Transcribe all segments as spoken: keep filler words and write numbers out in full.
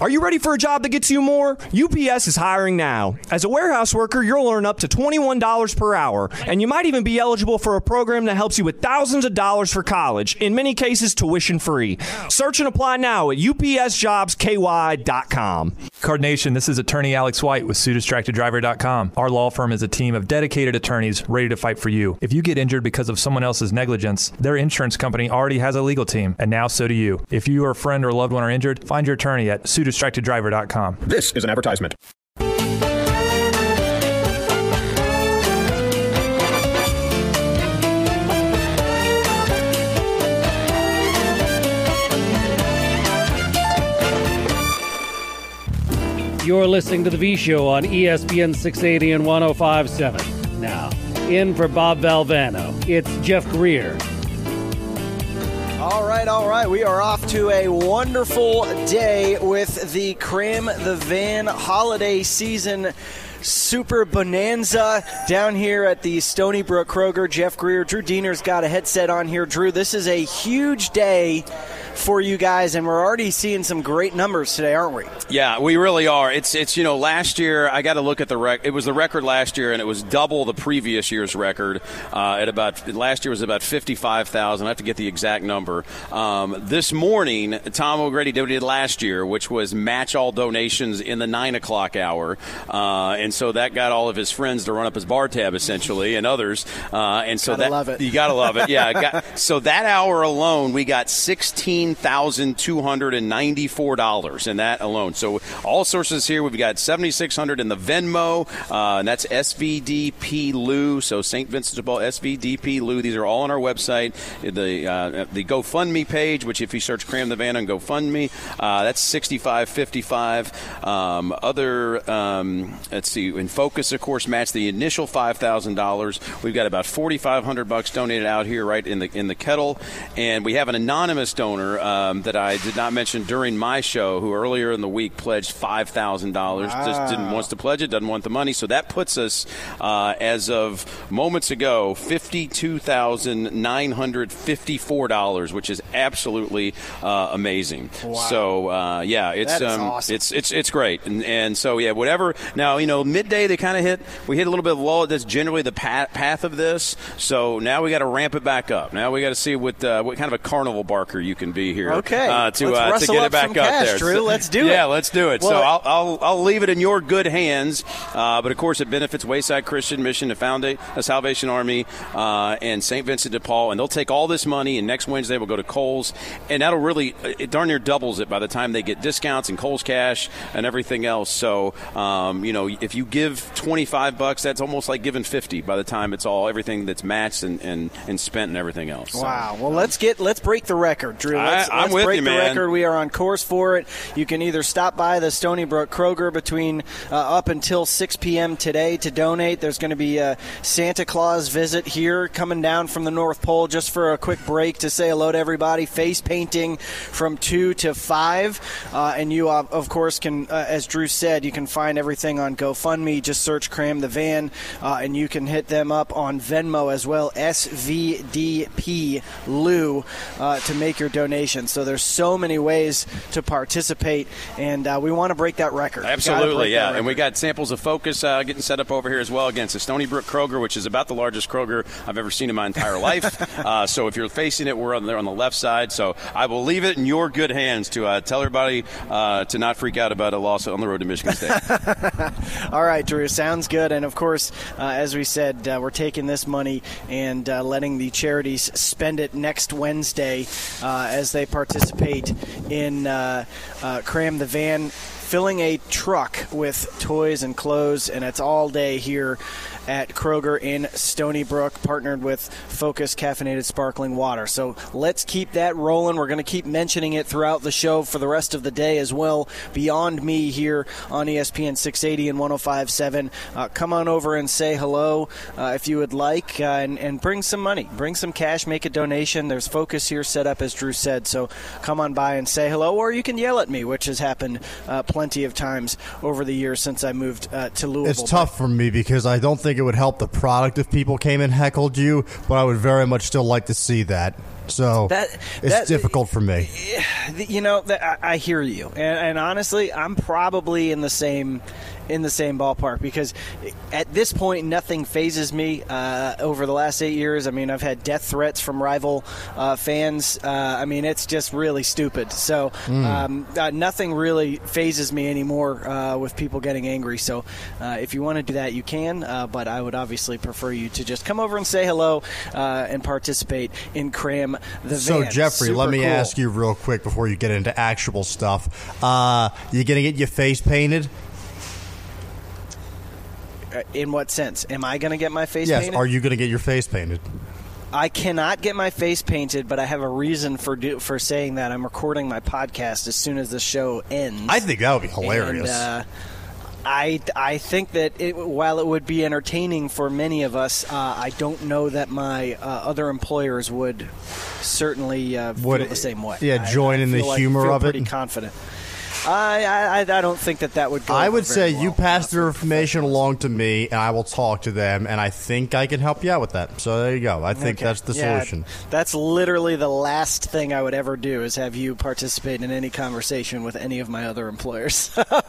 Are you ready for a job that gets you more? U P S is hiring now. As a warehouse worker, you'll earn up to twenty-one dollars per hour, and you might even be eligible for a program that helps you with thousands of dollars for college, in many cases tuition free. Search and apply now at U P S jobs K Y dot com. Card Nation, this is attorney Alex White with sue distracted driver dot com. Our law firm is a team of dedicated attorneys ready to fight for you. If you get injured because of someone else's negligence, their insurance company already has a legal team, and now so do you. If you or a friend or loved one are injured, find your attorney at sue distracted driver dot com. This is an advertisement. You're listening to The V Show on E S P N six eighty and one oh five point seven. Now, in for Bob Valvano, it's Jeff Greer. All right, all right. We are off to a wonderful day with the Cram the Van holiday season super bonanza down here at the Stony Brook Kroger. Jeff Greer, Drew Diener's got a headset on here. Drew, this is a huge day for you guys, and we're already seeing some great numbers today, aren't we? Yeah, we really are. It's, it's you know, last year, I got to look at the rec. It was the record last year, and it was double the previous year's record. Uh, at about Last year was about fifty-five thousand. I have to get the exact number. Um, this morning, Tom O'Grady did what he did last year, which was match all donations in the nine o'clock hour. Uh, and so that got all of his friends to run up his bar tab, essentially, and others. Uh, and so gotta that, love it. You got to love it. Yeah. Got, so that hour alone, we got sixteen thousand two hundred ninety-four dollars in that alone. So all sources here, we've got seventy-six hundred in the Venmo, uh, and that's S V D P L U, so Saint Vincent de Paul, S V D P L U. These are all on our website. The uh, the GoFundMe page, which if you search Cram the Van on GoFundMe, uh, that's sixty-five fifty-five. Um, other, um, let's see, in Focus, of course, match the initial five thousand dollars. We've got about forty-five hundred bucks donated out here right in the in the kettle, and we have an anonymous donor um, that I did not mention during my show who earlier in the week pledged five thousand dollars. Wow. Just didn't wants to pledge it, doesn't want the money. So that puts us, uh, as of moments ago, fifty-two thousand nine hundred fifty-four dollars, which is absolutely uh, amazing. Wow. So uh, yeah, it's That is um, awesome. it's it's it's great, and and so yeah, whatever. Now you know, midday they kind of hit. We hit a little bit of lull. That's generally the path, path of this. So now we got to ramp it back up. Now we got to see what uh, what kind of a carnival barker you can be here. Okay, uh, to let's uh, to rustle get up it back some up cash, there. Drew. So, let's do it. Yeah, let's do it. Well, so I'll, I'll I'll leave it in your good hands. Uh, but of course, it benefits Wayside Christian Mission, the Founda- the Salvation Army, uh, and Saint Vincent de Paul, and they'll take all this money. And next Wednesday we'll go to Kohl's, and that'll really it darn near doubles it by the time they get discounts and Kohl's cash and everything else. So um, you know, if you give twenty-five bucks, that's almost like giving fifty by the time it's all everything that's matched and, and, and spent and everything else. So, wow. Well, let's get let's break the record, Drew. Let's, I, I'm let's with break you, the man. record. We are on course for it. You can either stop by the Stony Brook Kroger between uh, up until six p.m. today to donate. There's going to be a Santa Claus visit here coming down from the North Pole just for a quick break to say hello to everybody. Face painting from two to five. Uh, and you, uh, of course, can, uh, as Drew said, you can find everything on GoFundMe. Just search Cram the Van, uh, and you can hit them up on Venmo as well, S V D P L U, uh, to make your donation. So there's so many ways to participate, and uh, we want to break that record. Absolutely, yeah. And we got samples of Focus uh, getting set up over here as well against the Stony Brook Kroger, which is about the largest Kroger I've ever seen in my entire life. uh, so if you're facing it, we're on there on the left side. So I will leave it in your good hands to uh, tell everybody uh, to not freak out about a loss on the road to Michigan State. All right, Drew, sounds good. And, of course, uh, as we said, uh, we're taking this money and uh, letting the charities spend it next Wednesday uh, as they participate in uh, uh, Cram the Van, filling a truck with toys and clothes, and it's all day here at Kroger in Stony Brook, partnered with Focus Caffeinated Sparkling Water. So let's keep that rolling. We're going to keep mentioning it throughout the show for the rest of the day as well. Beyond Me here on E S P N six eighty and one oh five point seven. Uh, come on over and say hello uh, if you would like, uh, and, and bring some money. Bring some cash, make a donation. There's Focus here set up, as Drew said, so come on by and say hello, or you can yell at me, which has happened uh, plenty of times over the years since I moved uh, to Louisville. It's tough for me because I don't think it would help the product if people came and heckled you, but I would very much still like to see that. So that, it's that, difficult for me. You know, that, I, I hear you, and, and honestly, I'm probably in the same in the same ballpark because at this point, nothing phases me. Uh, over the last eight years, I mean, I've had death threats from rival uh, fans. Uh, I mean, it's just really stupid. So mm. um, uh, nothing really phases me anymore uh, with people getting angry. So uh, if you want to do that, you can. Uh, but I would obviously prefer you to just come over and say hello uh, and participate in Cram the So, Van. Jeffrey, Super let me cool. ask you real quick before you get into actual stuff. Uh, you going to get your face painted? In what sense? Am I going to get my face yes, painted? Yes, are you going to get your face painted? I cannot get my face painted, but I have a reason for do, for saying that. I'm recording my podcast as soon as the show ends. I think that would be hilarious. And, uh, I, I think that it, while it would be entertaining for many of us, uh, I don't know that my uh, other employers would certainly uh, feel would, the same way. Yeah, join I, I in the like, humor feel of pretty it. Pretty confident. I, I I don't think that that would go I would say well. you pass their information along to me, and I will talk to them, and I think I can help you out with that. So there you go. I think okay. that's the yeah, solution. That's literally the last thing I would ever do is have you participate in any conversation with any of my other employers.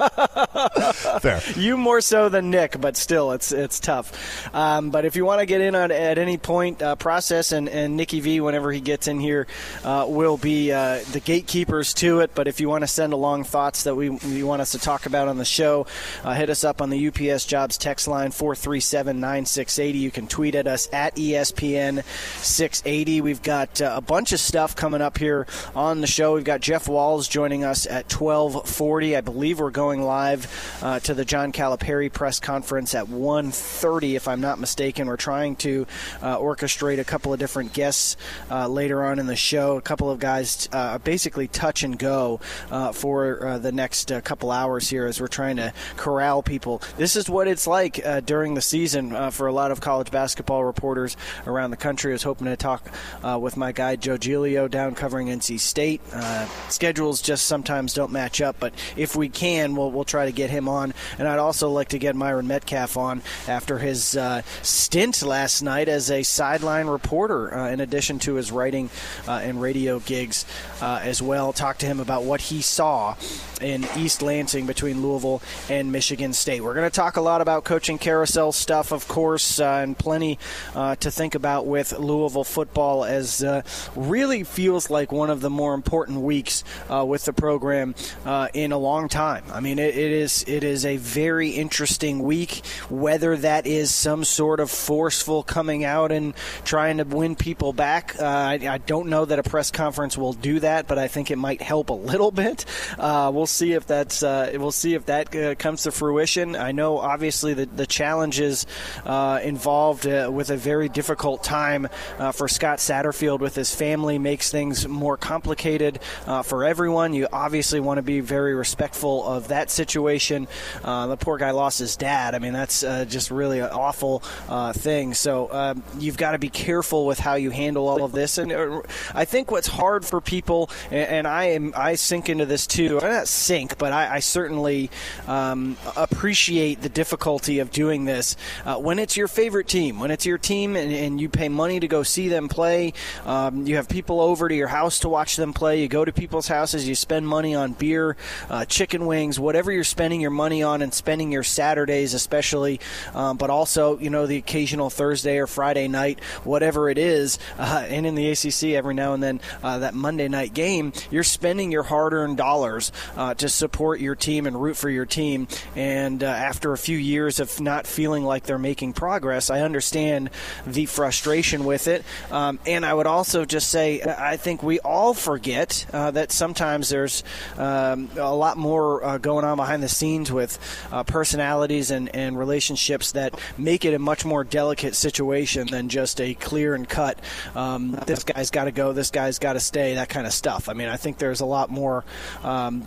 Fair. You more so than Nick, but still, it's it's tough. Um, but if you want to get in on at any point, uh, process and, and Nicky V, whenever he gets in here, uh, will be uh, the gatekeepers to it. But if you want to send along thoughts that we you want us to talk about on the show, uh, hit us up on the U P S Jobs text line four three seven, nine six eight zero. You can tweet at us at E S P N six eighty. We've got uh, a bunch of stuff coming up here on the show. We've got Jeff Walls joining us at twelve forty. I believe we're going live uh, to the John Calipari press conference at one thirty, if I'm not mistaken. We're trying to uh, orchestrate a couple of different guests uh, later on in the show. A couple of guys uh, basically touch and go uh, for uh, the next uh, couple hours here as we're trying to corral people. This is what it's like uh, during the season uh, for a lot of college basketball reporters around the country. I was hoping to talk uh, with my guy Joe Giglio down covering N C State. Uh, schedules just sometimes don't match up, but if we can, we'll, we'll try to get him on. And I'd also like to get Myron Metcalf on after his uh, stint last night as a sideline reporter, uh, in addition to his writing uh, and radio gigs uh, as well. Talk to him about what he saw in East Lansing between Louisville and Michigan State. We're going to talk a lot about coaching carousel stuff, of course, uh, and plenty uh, to think about with Louisville football, as uh, really feels like one of the more important weeks uh, with the program uh, in a long time. I mean, it, it is it is a very interesting week, whether that is some sort of forceful coming out and trying to win people back. Uh, I, I don't know that a press conference will do that, but I think it might help a little bit. Uh, we'll see if that's uh, we'll see if that uh, comes to fruition. I know, obviously, the the challenges uh, involved uh, with a very difficult time uh, for Scott Satterfield with his family makes things more complicated uh, for everyone. You obviously want to be very respectful of that situation. Uh, the poor guy lost his dad. I mean, that's uh, just really an awful uh, thing. So uh, you've got to be careful with how you handle all of this. And uh, I think what's hard for people, and, and I am I sink into this too. I not sink, but I, I certainly um, appreciate the difficulty of doing this uh, when it's your favorite team, when it's your team, and, and you pay money to go see them play. Um, you have people over to your house to watch them play. You go to people's houses. You spend money on beer, uh, chicken wings, whatever you're spending your money on, and spending your Saturdays especially, um, but also, you know, the occasional Thursday or Friday night, whatever it is, uh, and in the A C C every now and then uh, that Monday night game, you're spending your hard-earned dollars uh, to support your team and root for your team. And uh, after a few years of not feeling like they're making progress, I understand the frustration with it. Um, and I would also just say I think we all forget uh, that sometimes there's um, a lot more uh, going on behind the scenes with uh, personalities and, and relationships that make it a much more delicate situation than just a clear and cut, um, this guy's got to go, this guy's got to stay, that kind of stuff. I mean, I think there's a lot more um, that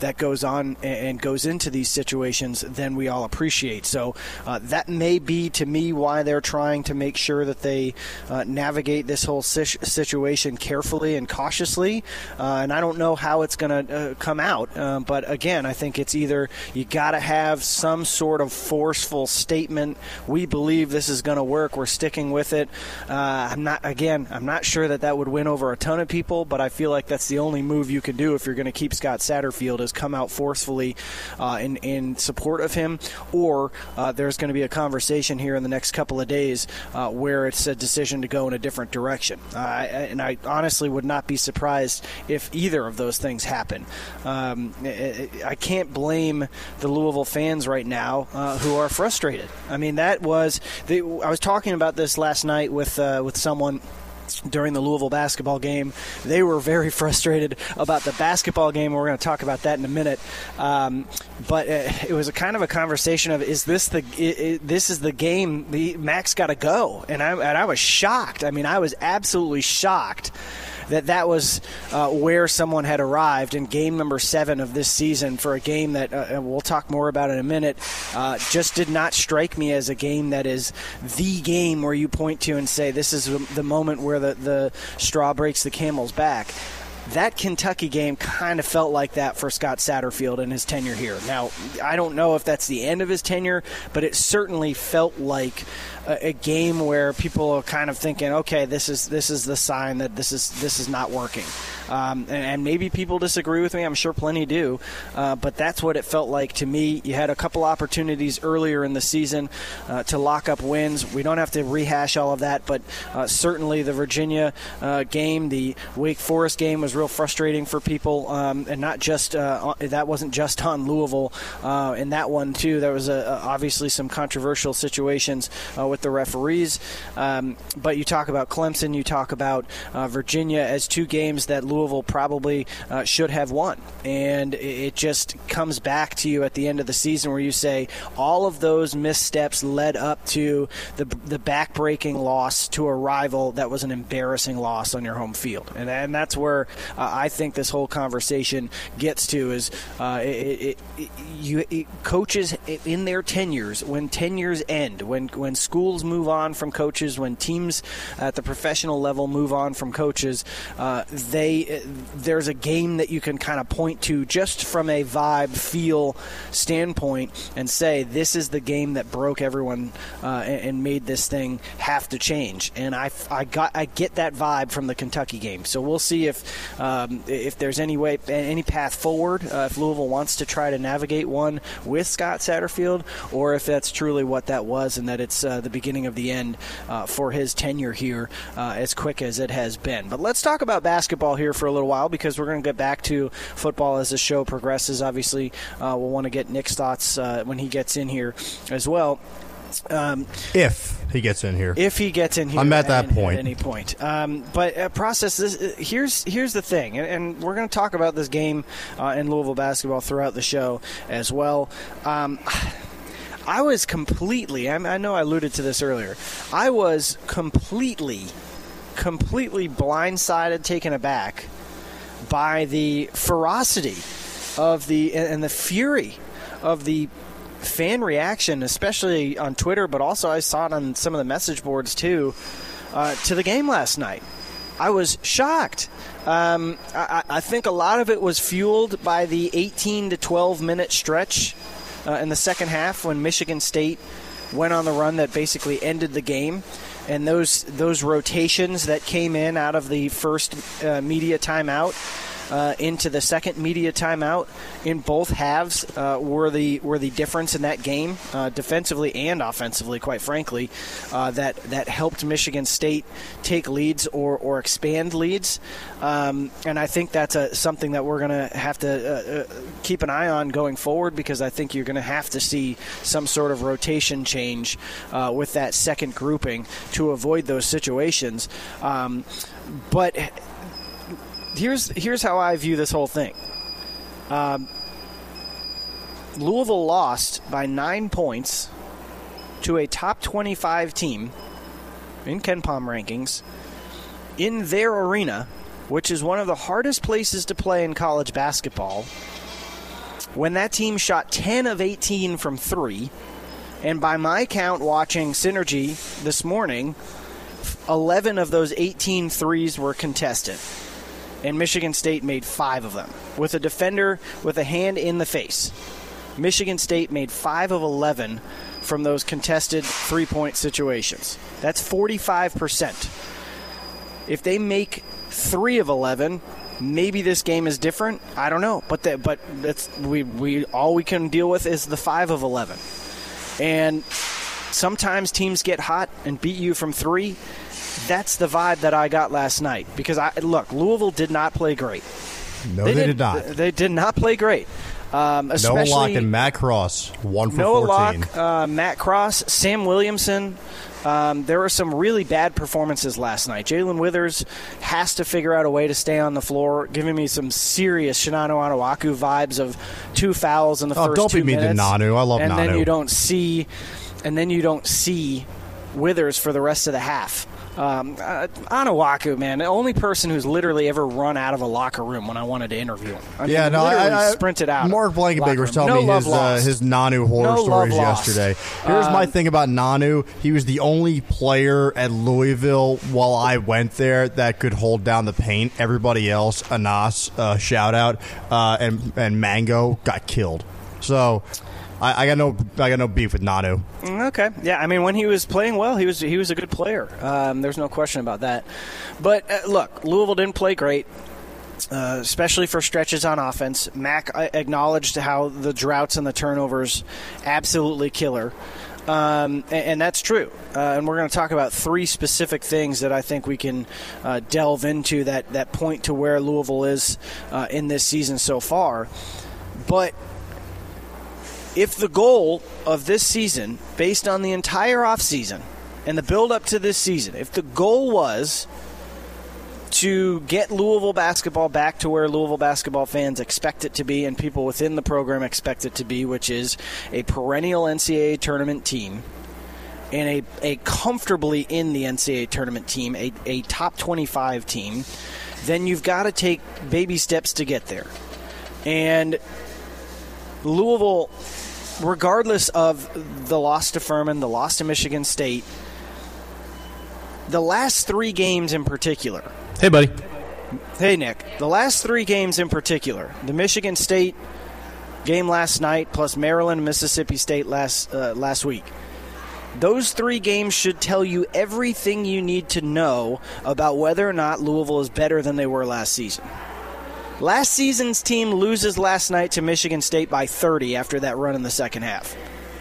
that goes on and goes into these situations than we all appreciate. So uh, that may be, to me, why they're trying to make sure that they uh, navigate this whole situation carefully and cautiously. Uh, and I don't know how it's going to uh, come out. Uh, but again, I think it's either you got to have some sort of forceful statement. We believe this is going to work. We're sticking with it. Uh, I'm not. Again, I'm not sure that that would win over a ton of people, but I feel like that's the only move you can do if you're going to keep Scott Satterfield, is come out forcefully uh, in in support of him, or uh, there's going to be a conversation here in the next couple of days uh, where it's a decision to go in a different direction. Uh, and I honestly would not be surprised if either of those things happen. Um, I can't blame the Louisville fans right now uh, who are frustrated. I mean, that was the, I was talking about this last night with uh, with someone during the Louisville basketball game. They were very frustrated about the basketball game. We're going to talk about that in a minute. Um, but it was a kind of a conversation of, is this the it, it, this is the game? The Mac's got to go, and I and I was shocked. I mean, I was absolutely shocked that that was uh, where someone had arrived in game number seven of this season for a game that, uh, we'll talk more about in a minute, uh, just did not strike me as a game that is the game where you point to and say this is the moment where the, the straw breaks the camel's back. That Kentucky game kind of felt like that for Scott Satterfield in his tenure here. Now, I don't know if that's the end of his tenure, but it certainly felt like a, a game where people are kind of thinking, okay, this is this is the sign that this is this is not working. Um, and, and maybe people disagree with me. I'm sure plenty do. Uh, but that's what it felt like to me. You had a couple opportunities earlier in the season uh, to lock up wins. We don't have to rehash all of that, but uh, certainly the Virginia uh, game, the Wake Forest game was real frustrating for people, um, and not just uh, that wasn't just on Louisville. Uh, in that one, too, there was a, a, obviously some controversial situations uh, with the referees. Um, but you talk about Clemson, you talk about uh, Virginia as two games that Louisville Louisville probably uh, should have won. And it just comes back to you at the end of the season where you say all of those missteps led up to the the back-breaking loss to a rival that was an embarrassing loss on your home field. And, and that's where uh, I think this whole conversation gets to is uh, it, it, it, you, it, coaches in their tenures, when tenures end, when, when schools move on from coaches, when teams at the professional level move on from coaches, uh, they there's a game that you can kind of point to just from a vibe, feel standpoint and say this is the game that broke everyone uh, and, and made this thing have to change. And I, I got I get that vibe from the Kentucky game. So we'll see if um, if there's any way any path forward uh, if Louisville wants to try to navigate one with Scott Satterfield, or if that's truly what that was and that it's uh, the beginning of the end uh, for his tenure here uh, as quick as it has been. But let's talk about basketball here for a little while, because we're going to get back to football as the show progresses. Obviously, uh, we'll want to get Nick's thoughts uh, when he gets in here as well. Um, if he gets in here. If he gets in here. I'm at that at, point. At any point. Um, but uh, process this. Uh, here's here's the thing, and, and we're going to talk about this game uh, in Louisville basketball throughout the show as well. Um, I was completely, I, I know I alluded to this earlier, I was completely, completely blindsided, taken aback by the ferocity of the and the fury of the fan reaction, especially on Twitter, but also I saw it on some of the message boards too, uh, to the game last night. I was shocked. Um, I, I think a lot of it was fueled by the eighteen to twelve minute stretch uh, in the second half when Michigan State went on the run that basically ended the game. And those those rotations that came in out of the first uh, media timeout uh, into the second media timeout in both halves uh, were the were the difference in that game, uh, defensively and offensively, quite frankly, uh, that that helped Michigan State take leads or, or expand leads. Um, and I think that's a, something that we're going to have to uh, uh, keep an eye on going forward, because I think you're going to have to see some sort of rotation change uh, with that second grouping to avoid those situations. Um, but here's here's how I view this whole thing. Um, Louisville lost by nine points to a top twenty-five team in KenPom rankings in their arena, which is one of the hardest places to play in college basketball, when that team shot ten of eighteen from three, and by my count watching Synergy this morning, eleven of those eighteen threes were contested. And Michigan State made five of them with a defender with a hand in the face. Michigan State made five of eleven from those contested three-point situations. That's forty-five percent. If they make three of eleven, maybe this game is different. I don't know, but the, but that's we we all we can deal with is the five of eleven. And sometimes teams get hot and beat you from three. That's the vibe that I got last night. Because, I look, Louisville did not play great. No, they, they did, did not. They did not play great. Um, Noah Locke and Matt Cross, one for Noah fourteen. Locke, uh, Matt Cross, Sam Williamson. Um, there were some really bad performances last night. Jalen Withers has to figure out a way to stay on the floor, giving me some serious Shinano Onuaku vibes of two fouls in the oh, first don't two be minutes. mean to Nanu. I love and Nanu. And then you don't see, and then you don't see Withers for the rest of the half. Um, uh, Onuaku, man, the only person who's literally ever run out of a locker room when I wanted to interview him. I yeah, mean, no, literally I, I sprinted out. Mark Blankenbaker was telling no me his uh, his Nanu horror no stories yesterday. Here's um, my thing about Nanu: he was the only player at Louisville while I went there that could hold down the paint. Everybody else, Anas, uh, shout out, uh, and and Mango got killed. So. I, I got no, I got no beef with Nanu. Okay, yeah, I mean when he was playing well, he was he was a good player. Um, there's no question about that. But uh, look, Louisville didn't play great, uh, especially for stretches on offense. Mac acknowledged how the droughts and the turnovers absolutely killer. Um, and, and that's true. Uh, and we're going to talk about three specific things that I think we can uh, delve into that that point to where Louisville is uh, in this season so far. But if the goal of this season, based on the entire offseason and the build-up to this season, if the goal was to get Louisville basketball back to where Louisville basketball fans expect it to be and people within the program expect it to be, which is a perennial N C double A tournament team and a, a comfortably in the N C double A tournament team, a, a top twenty-five team, then you've got to take baby steps to get there. And Louisville, regardless of the loss to Furman, the loss to Michigan State, the last three games in particular. Hey, buddy. Hey, Nick. The last three games in particular, the Michigan State game last night plus Maryland and Mississippi State last uh, last week. Those three games should tell you everything you need to know about whether or not Louisville is better than they were last season. Last season's team loses last night to Michigan State by thirty after that run in the second half.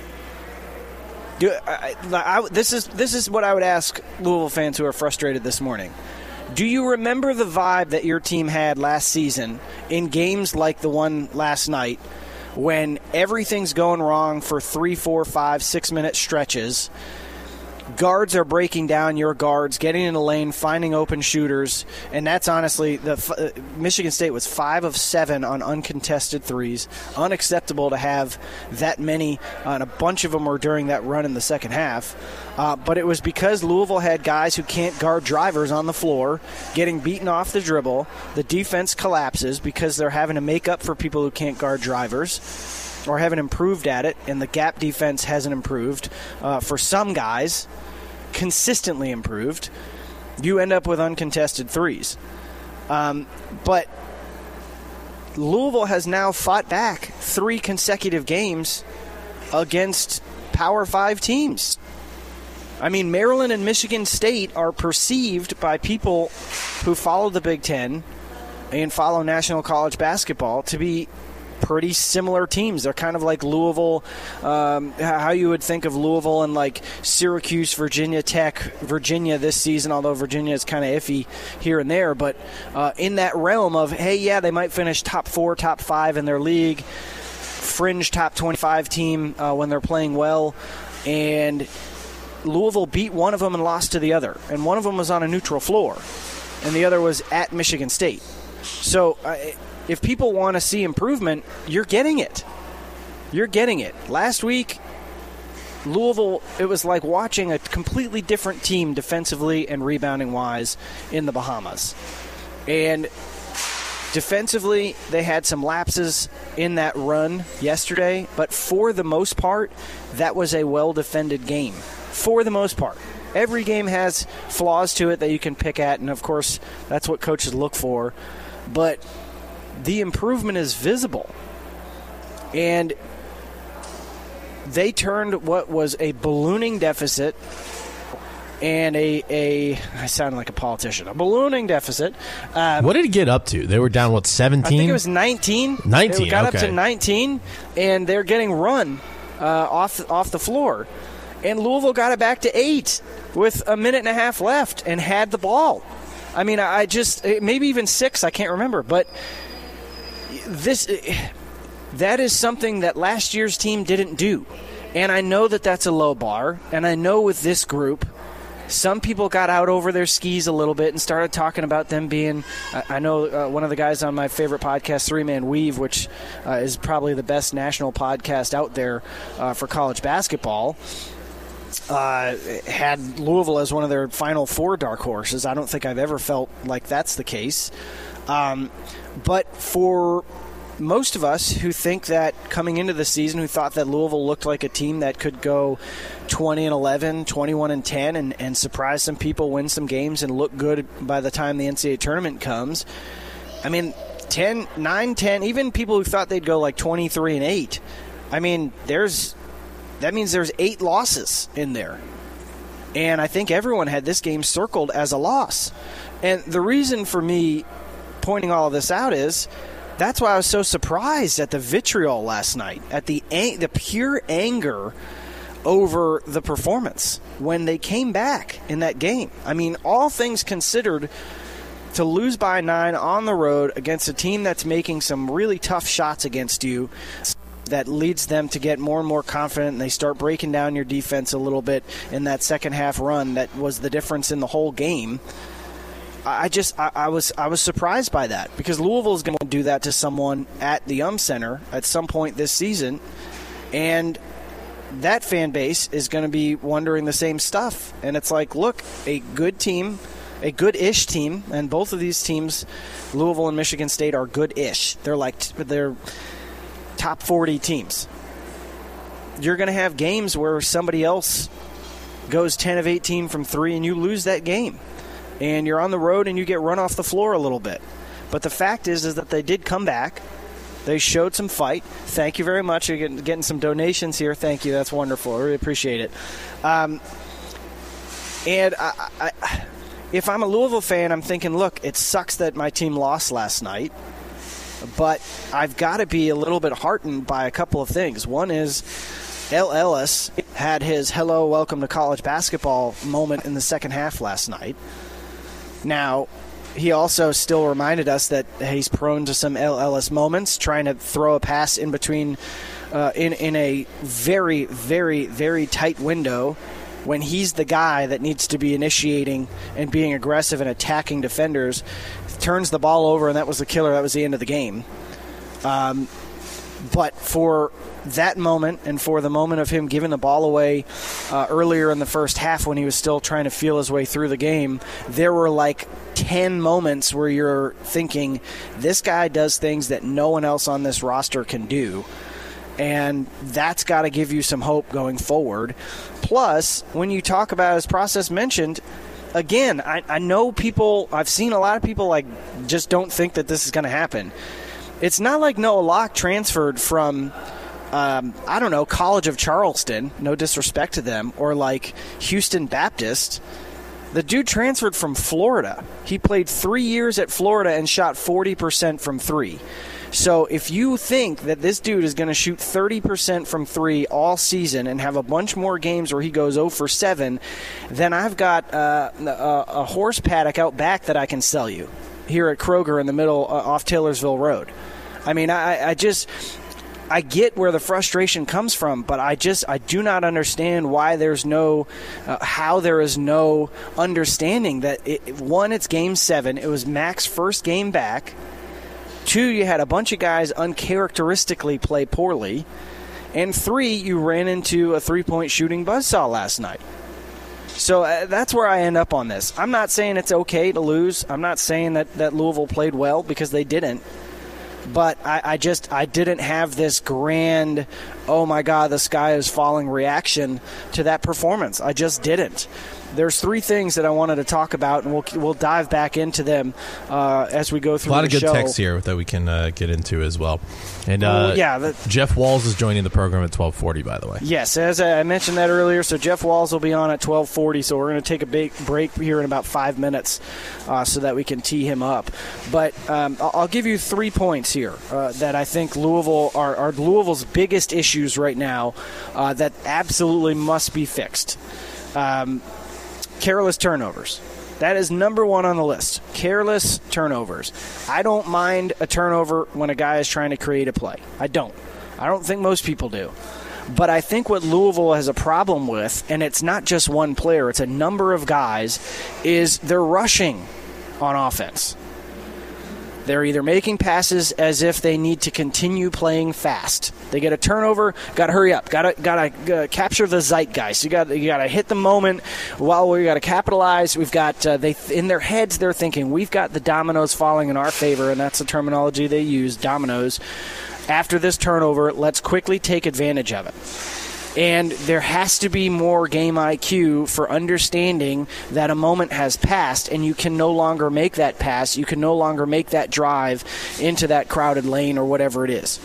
Do, I, I, this is this is what I would ask Louisville fans who are frustrated this morning. Do you remember the vibe that your team had last season in games like the one last night when everything's going wrong for three, four, five, six-minute stretches? Guards are breaking down your guards, getting in the lane, finding open shooters, and that's honestly the uh, Michigan State was five of seven on uncontested threes. Unacceptable to have that many, uh, and a bunch of them were during that run in the second half. Uh, but it was because Louisville had guys who can't guard drivers on the floor, getting beaten off the dribble. The defense collapses because they're having to make up for people who can't guard drivers or haven't improved at it, and the gap defense hasn't improved. Uh, for some guys, consistently improved. You end up with uncontested threes. Um, but Louisville has now fought back three consecutive games against Power Five teams. I mean, Maryland and Michigan State are perceived by people who follow the Big Ten and follow national college basketball to be pretty similar teams. They're kind of like Louisville, um, how you would think of Louisville and like Syracuse, Virginia Tech, Virginia this season, although Virginia is kind of iffy here and there. But uh, in that realm of, hey, yeah, they might finish top four, top five in their league, fringe top twenty-five team uh, when they're playing well. And Louisville beat one of them and lost to the other. And one of them was on a neutral floor, and the other was at Michigan State. So uh, if people want to see improvement, you're getting it. You're getting it. Last week, Louisville, it was like watching a completely different team defensively and rebounding-wise in the Bahamas. And Defensively, they had some lapses in that run yesterday, but for the most part, that was a well-defended game. For the most part. Every game has flaws to it that you can pick at, and of course, that's what coaches look for. But the improvement is visible. And they turned what was a ballooning deficit and a, a I sounded like a politician, a ballooning deficit. Um, what did it get up to? They were down, what, seventeen? I think it was nineteen. nineteen, They got okay. up to nineteen, and they're getting run uh, off off the floor. And Louisville got it back to eight with a minute and a half left and had the ball. I mean, I just, maybe even six, I can't remember. But this, that is something that last year's team didn't do. And I know that that's a low bar. And I know with this group, some people got out over their skis a little bit and started talking about them being, I know uh, one of the guys on my favorite podcast, Three Man Weave, which uh, is probably the best national podcast out there uh, for college basketball, Uh, had Louisville as one of their final four dark horses. I don't think I've ever felt like that's the case. Um, but for most of us who think that coming into the season, who thought that Louisville looked like a team that could go twenty and eleven, twenty-one and ten, and, and surprise some people, win some games, and look good by the time the N C double A tournament comes. I mean, ten, nine, ten, even people who thought they'd go like twenty-three and eight. I mean, there's that means there's eight losses in there. And I think everyone had this game circled as a loss. And the reason for me pointing all of this out is that's why I was so surprised at the vitriol last night, at the the pure anger over the performance when they came back in that game. I mean, all things considered, to lose by nine on the road against a team that's making some really tough shots against you, that leads them to get more and more confident, and they start breaking down your defense a little bit in that second half run that was the difference in the whole game. I just I, I was I was surprised by that, because Louisville is going to do that to someone at the Yum Center at some point this season, and that fan base is going to be wondering the same stuff. And it's like, look, a good team, a good-ish team, and both of these teams, Louisville and Michigan State, are good-ish. They're like they're top forty teams. You're going to have games where somebody else goes ten of eighteen from three and you lose that game. And you're on the road and you get run off the floor a little bit. But the fact is is that they did come back. They showed some fight. Thank you very much. You're getting, getting some donations here. Thank you. That's wonderful. I really appreciate it. Um, and I, I, if I'm a Louisville fan, I'm thinking, look, it sucks that my team lost last night. But I've got to be a little bit heartened by a couple of things. One is El Ellis had his hello, welcome to college basketball moment in the second half last night. Now, he also still reminded us that he's prone to some El Ellis moments, trying to throw a pass in between uh, in, in a very, very, very tight window when he's the guy that needs to be initiating and being aggressive and attacking defenders. Turns the ball over, and that was the killer. That was the end of the game. Um, but for that moment, and for the moment of him giving the ball away uh, earlier in the first half when he was still trying to feel his way through the game, there were like ten moments where you're thinking, this guy does things that no one else on this roster can do. And that's got to give you some hope going forward. Plus, when you talk about, as Process mentioned, again, I, I know people, I've seen a lot of people like just don't think that this is going to happen. It's not like Noah Locke transferred from, um, I don't know, College of Charleston, no disrespect to them, or like Houston Baptist. The dude transferred from Florida. He played three years at Florida and shot forty percent from three. So if you think that this dude is going to shoot thirty percent from three all season and have a bunch more games where he goes zero for seven, then I've got uh, a, a horse paddock out back that I can sell you here at Kroger in the middle uh, off Taylorsville Road. I mean, I, I just I get where the frustration comes from, but I just I do not understand why there's no uh, how there is no understanding that it, one, it's game seven. It was Mac's first game back. Two, you had a bunch of guys uncharacteristically play poorly. And three, you ran into a three-point shooting buzzsaw last night. So uh, that's where I end up on this. I'm not saying it's okay to lose. I'm not saying that, that Louisville played well, because they didn't. But I, I just I didn't have this grand, oh my God, the sky is falling reaction to that performance. I just didn't. There's three things that I wanted to talk about, and we'll we'll dive back into them uh, as we go through the show. A lot of good text here that we can uh, get into as well. And uh, well, yeah, the, Jeff Walls is joining the program at twelve forty, by the way. Yes, as I mentioned that earlier, so Jeff Walls will be on at twelve forty, so we're going to take a big break here in about five minutes uh, so that we can tee him up. But um, I'll give you three points here uh, that I think Louisville are, are Louisville's biggest issues right now uh, that absolutely must be fixed. Um Careless turnovers. That is number one on the list. Careless turnovers. I don't mind a turnover when a guy is trying to create a play. I don't. I don't think most people do. But I think what Louisville has a problem with, and it's not just one player, it's a number of guys, is they're rushing on offense. They're either making passes as if they need to continue playing fast. They get a turnover, got to hurry up, got to got to uh, capture the zeitgeist. You got you got to hit the moment. Well, we got to capitalize. We've got uh, they in their heads they're thinking we've got the dominoes falling in our favor, and that's the terminology they use, dominoes. After this turnover, let's quickly take advantage of it. And there has to be more game I Q for understanding that a moment has passed and you can no longer make that pass. You can no longer make that drive into that crowded lane or whatever it is.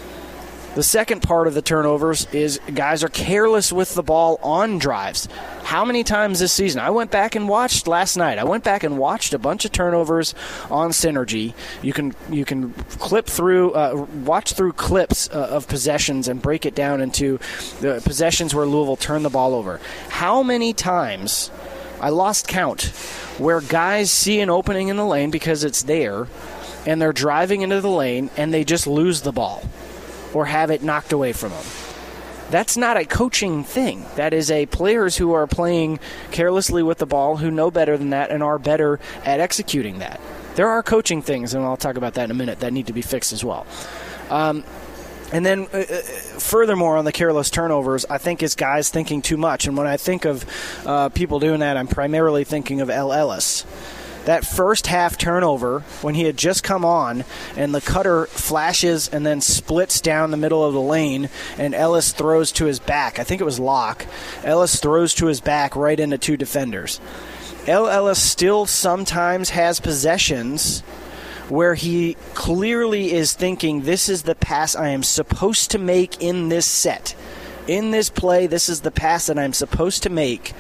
The second part of the turnovers is guys are careless with the ball on drives. How many times this season? I went back and watched last night. I went back and watched a bunch of turnovers on Synergy. You can you can clip through, uh, watch through clips uh, of possessions and break it down into the possessions where Louisville turned the ball over. How many times, I lost count, where guys see an opening in the lane because it's there, and they're driving into the lane and they just lose the ball or have it knocked away from them. That's not a coaching thing. That is a players who are playing carelessly with the ball who know better than that and are better at executing that. There are coaching things, and I'll talk about that in a minute, that need to be fixed as well. Um, and then uh, furthermore on the careless turnovers, I think it's guys thinking too much. And when I think of uh, people doing that, I'm primarily thinking of El Ellis. That first half turnover, when he had just come on, and the cutter flashes and then splits down the middle of the lane, and Ellis throws to his back. I think it was Locke. Ellis throws to his back right into two defenders. El Ellis still sometimes has possessions where he clearly is thinking, this is the pass I am supposed to make in this set. In this play, this is the pass that I'm supposed to make,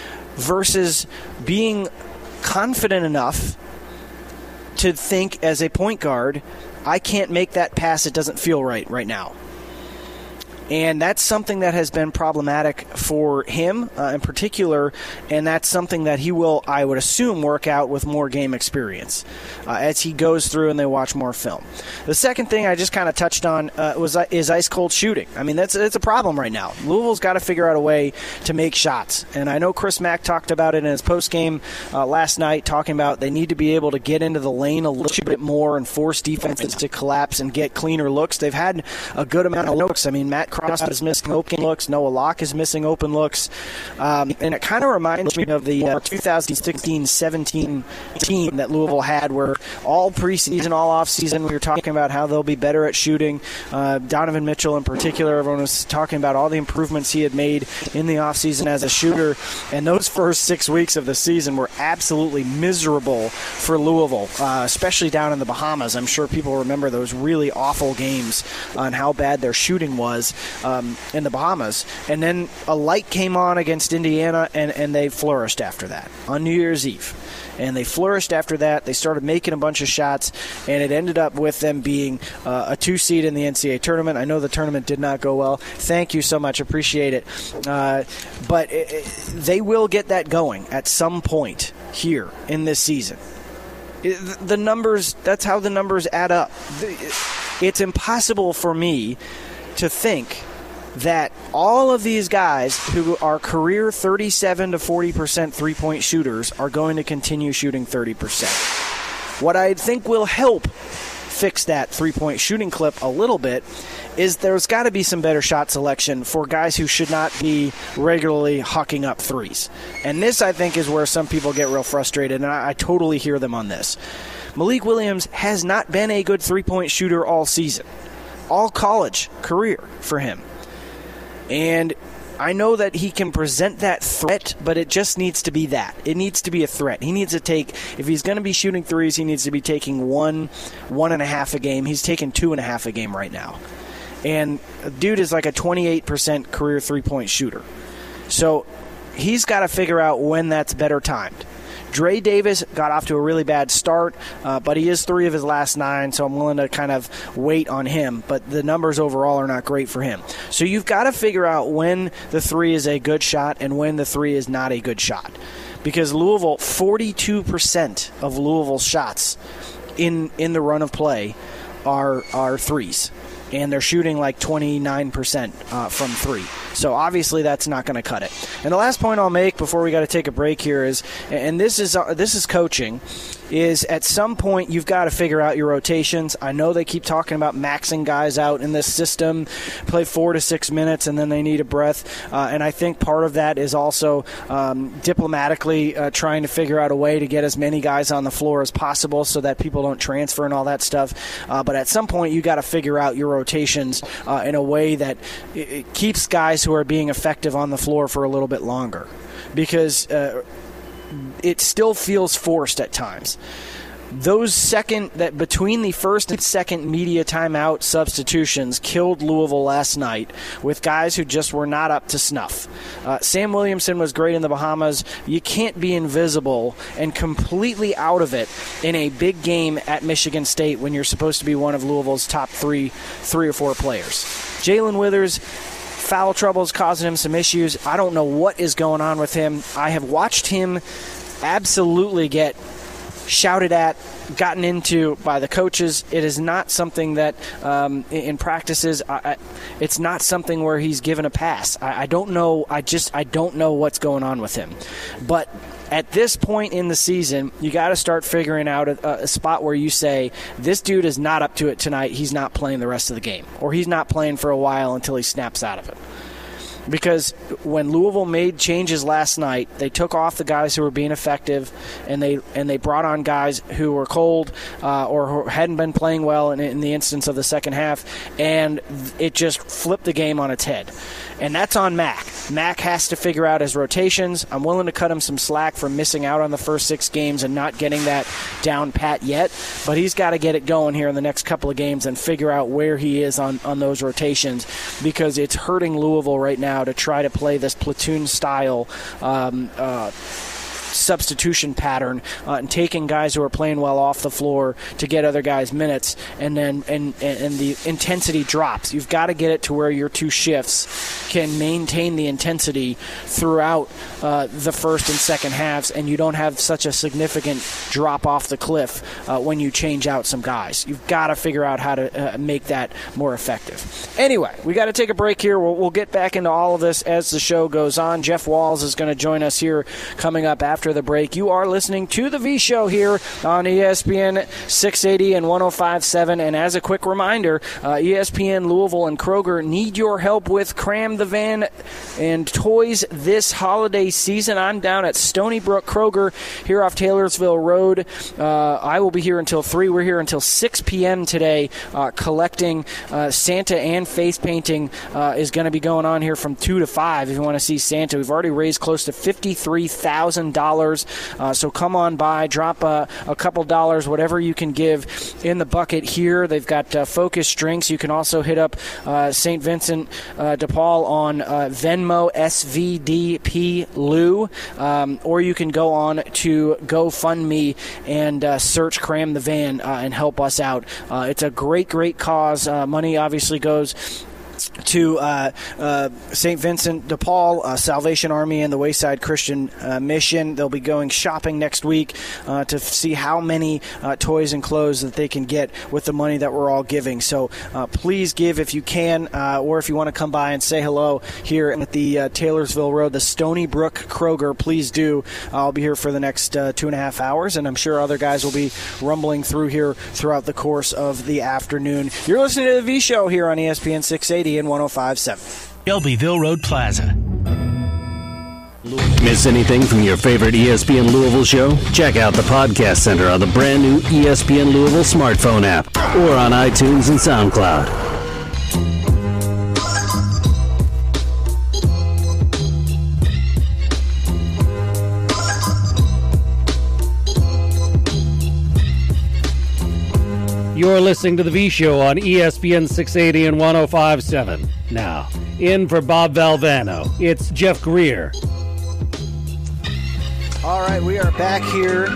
versus being confident enough to think as a point guard, I can't make that pass, it doesn't feel right right now. And that's something that has been problematic for him uh, in particular, and that's something that he will, I would assume, work out with more game experience uh, as he goes through and they watch more film. The second thing I just kind of touched on uh, was uh, is ice-cold shooting. I mean, that's, that's a problem right now. Louisville's got to figure out a way to make shots. And I know Chris Mack talked about it in his postgame uh, last night, talking about they need to be able to get into the lane a little bit more and force defenses to collapse and get cleaner looks. They've had a good amount of looks. I mean, Matt Cross is missing open looks. Noah Locke is missing open looks. Um, and it kind of reminds me of the uh, twenty sixteen seventeen team that Louisville had, where all preseason, all offseason, we were talking about how they'll be better at shooting. Uh, Donovan Mitchell in particular, everyone was talking about all the improvements he had made in the offseason as a shooter. And those first six weeks of the season were absolutely miserable for Louisville, uh, especially down in the Bahamas. I'm sure people remember those really awful games on how bad their shooting was. Um, in the Bahamas, and then a light came on against Indiana, and, and they flourished after that on New Year's Eve. And they flourished after that. They started making a bunch of shots, and it ended up with them being uh, a two seed in the N C double A tournament. I know the tournament did not go well. Thank you so much. Appreciate it. Uh, but it, it, they will get that going at some point here in this season. It, the numbers, that's how the numbers add up. It's impossible for me to think that all of these guys who are career thirty-seven to forty percent three-point shooters are going to continue shooting thirty percent. What I think will help fix that three-point shooting clip a little bit is there's got to be some better shot selection for guys who should not be regularly hucking up threes. And this, I think, is where some people get real frustrated, and I, I totally hear them on this. Malik Williams has not been a good three-point shooter all season, all college career for him. And I know that he can present that threat, but it just needs to be that. It needs to be a threat. He needs to take, if he's going to be shooting threes, he needs to be taking one, one and a half a game. He's taking two and a half a game right now. And dude is like a twenty-eight percent career three-point shooter. So he's got to figure out when that's better timed. Dre Davis got off to a really bad start, uh, but he is three of his last nine, so I'm willing to kind of wait on him. But the numbers overall are not great for him. So you've got to figure out when the three is a good shot and when the three is not a good shot. Because Louisville, forty-two percent of Louisville's shots in, in the run of play are are threes. And they're shooting like twenty-nine percent uh, from three. So obviously that's not going to cut it. And the last point I'll make before we got to take a break here is, and this is uh, this is coaching, is at some point you've got to figure out your rotations. I know they keep talking about maxing guys out in this system, play four to six minutes, and then they need a breath. Uh, and I think part of that is also um, diplomatically uh, trying to figure out a way to get as many guys on the floor as possible so that people don't transfer and all that stuff. Uh, but at some point you got to figure out your rotations uh, in a way that it, it keeps guys who are being effective on the floor for a little bit longer, because uh, it still feels forced at times. Those second, that between the first and second media timeout substitutions killed Louisville last night with guys who just were not up to snuff. Uh, Sam Williamson was great in the Bahamas. You can't be invisible and completely out of it in a big game at Michigan State when you're supposed to be one of Louisville's top three, three or four players. Jalen Withers, foul trouble is causing him some issues. I don't know what is going on with him. I have watched him absolutely get shouted at, gotten into by the coaches. It is not something that um, in practices, I, I, it's not something where he's given a pass. I, I don't know. I just I don't know what's going on with him. But at this point in the season, you got to start figuring out a, a spot where you say, this dude is not up to it tonight. He's not playing the rest of the game, or he's not playing for a while until he snaps out of it. Because when Louisville made changes last night, they took off the guys who were being effective, and they and they brought on guys who were cold uh, or who hadn't been playing well in, in the instance of the second half, and it just flipped the game on its head. And that's on Mac. Mac has to figure out his rotations. I'm willing to cut him some slack for missing out on the first six games and not getting that down pat yet, but he's got to get it going here in the next couple of games and figure out where he is on, on those rotations, because it's hurting Louisville right now to try to play this platoon style um, uh, substitution pattern uh, and taking guys who are playing well off the floor to get other guys minutes, and then and, and the intensity drops. You've got to get it to where your two shifts can maintain the intensity throughout uh, the first and second halves, and you don't have such a significant drop off the cliff uh, when you change out some guys. You've got to figure out how to uh, make that more effective. Anyway, we got to take a break here. We'll, we'll get back into all of this as the show goes on. Jeff Walz is going to join us here coming up after the break. You are listening to The V Show here on E S P N six eighty and one oh five point seven. And as a quick reminder, uh, E S P N Louisville and Kroger need your help with Cram the Van and toys this holiday season. I'm down at Stony Brook Kroger here off Taylorsville Road. Uh, I will be here until three. We're here until six p.m. today uh, collecting uh, Santa, and face painting uh, is going to be going on here from two to five if you want to see Santa. We've already raised close to fifty-three thousand dollars. Uh, so come on by, drop a, a couple dollars, whatever you can give in the bucket here. They've got uh, Focus drinks. You can also hit up uh, Saint Vincent uh, de Paul on uh, Venmo, S V D P Lou, um, or you can go on to GoFundMe and uh, search Cram the Van uh, and help us out. Uh, it's a great, great cause. Uh, money obviously goes to uh, uh, Saint Vincent de Paul, uh, Salvation Army, and the Wayside Christian uh, Mission. They'll be going shopping next week uh, to f- see how many uh, toys and clothes that they can get with the money that we're all giving. So uh, please give if you can, uh, or if you want to come by and say hello here at the uh, Taylorsville Road, the Stony Brook Kroger, please do. I'll be here for the next uh, two and a half hours, and I'm sure other guys will be rumbling through here throughout the course of the afternoon. You're listening to the V Show here on E S P N six eighty and one oh five point seven. Shelbyville Road Plaza. Miss anything from your favorite E S P N Louisville show? Check out the Podcast Center on the brand new E S P N Louisville smartphone app or on iTunes and SoundCloud. You're listening to The V Show on E S P N six eighty and one oh five point seven. Now, in for Bob Valvano, it's Jeff Greer. All right, we are back here.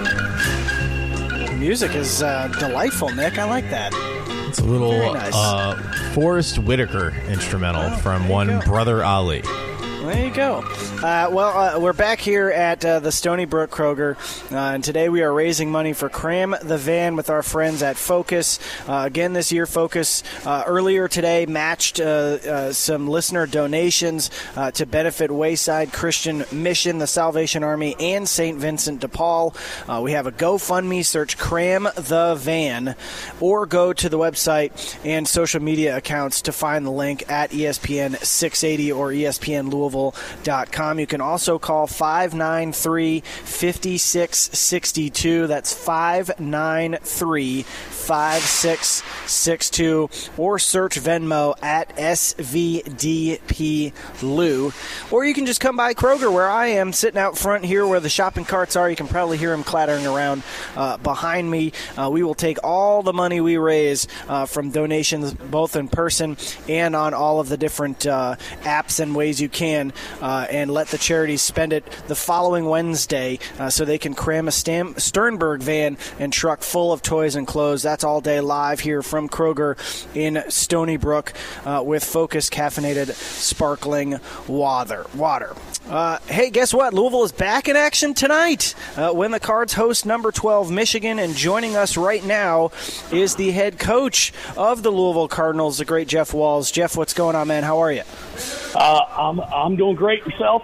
The music is uh, delightful, Nick. I like that. It's a little nice. uh, Forrest Whitaker instrumental Oh, from one go. Brother Ali. There you go. Uh, well, uh, we're back here at uh, the Stony Brook Kroger, uh, and today we are raising money for Cram the Van with our friends at Focus. Uh, again, this year, Focus uh, earlier today matched uh, uh, some listener donations uh, to benefit Wayside Christian Mission, the Salvation Army, and Saint Vincent de Paul. Uh, we have a GoFundMe. Search Cram the Van, or go to the website and social media accounts to find the link at E S P N six eighty or E S P N Louisville dot com. You can also call five nine three, five six six two. That's five nine three, five six six two, or search Venmo at S V D P Lou. Or you can just come by Kroger, where I am, sitting out front here where the shopping carts are. You can probably hear them clattering around uh, behind me. Uh, we will take all the money we raise uh, from donations, both in person and on all of the different uh, apps and ways you can, uh, and let the charities spend it the following Wednesday uh, so they can cram a Stam- Sternberg van and truck full of toys and clothes. That's all day live here from Kroger in Stony Brook uh, with Focus caffeinated sparkling water. Water. Uh, hey, guess what? Louisville is back in action tonight uh, when the Cards host number twelve Michigan, and joining us right now is the head coach of the Louisville Cardinals, the great Jeff Walz. Jeff, what's going on, man? How are you? Uh, I'm I'm doing great. Yourself?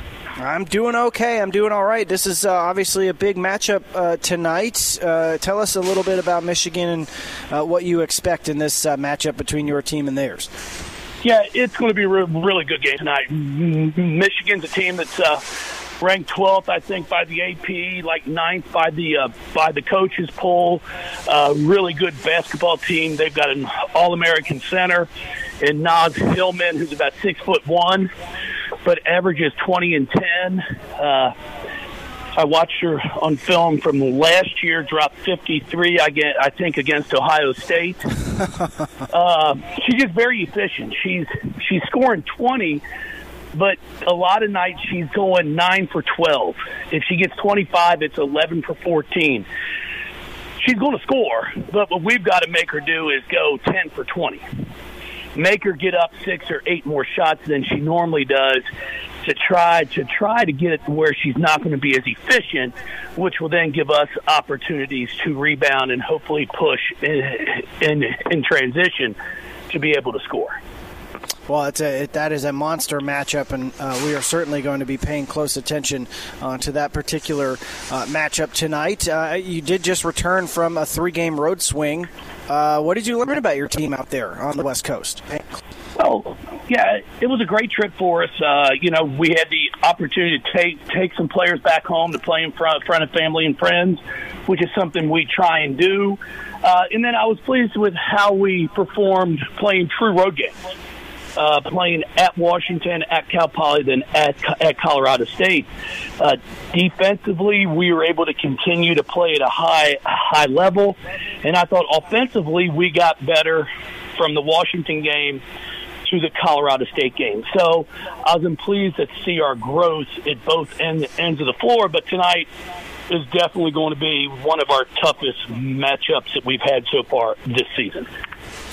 I'm doing okay. I'm doing all right. This is uh, obviously a big matchup uh, tonight. Uh, tell us a little bit about Michigan and uh, what you expect in this uh, matchup between your team and theirs. Yeah, it's going to be a re- really good game tonight. Michigan's a team that's uh, ranked twelfth, I think, by the A P, like ninth by the uh, by the coaches poll. Uh, really good basketball team. They've got an All-American center in Naz Hillman, who's about six foot one, but averages twenty and ten. Uh, I watched her on film from last year, drop fifty-three, I get, I think, against Ohio State. uh, she's just very efficient. She's she's scoring twenty, but a lot of nights she's going nine for twelve. If she gets twenty-five, it's eleven for fourteen. She's going to score, but what we've got to make her do is go ten for twenty. Make her get up six or eight more shots than she normally does to try to try to get it to where she's not going to be as efficient, which will then give us opportunities to rebound and hopefully push in in, in transition to be able to score. Well, it's a, it, that is a monster matchup, and uh, we are certainly going to be paying close attention uh, to that particular uh, matchup tonight. Uh, you did just return from a three-game road swing. Uh, what did you learn about your team out there on the West Coast? Well, yeah, it was a great trip for us. Uh, you know, we had the opportunity to take take some players back home to play in front, front of family and friends, which is something we try and do. Uh, and then I was pleased with how we performed playing true road games. Uh, playing at Washington, at Cal Poly, then at at Colorado State. Uh, defensively, we were able to continue to play at a high high level, and I thought offensively we got better from the Washington game to the Colorado State game. So I was pleased to see our growth at both end, ends of the floor, but tonight is definitely going to be one of our toughest matchups that we've had so far this season.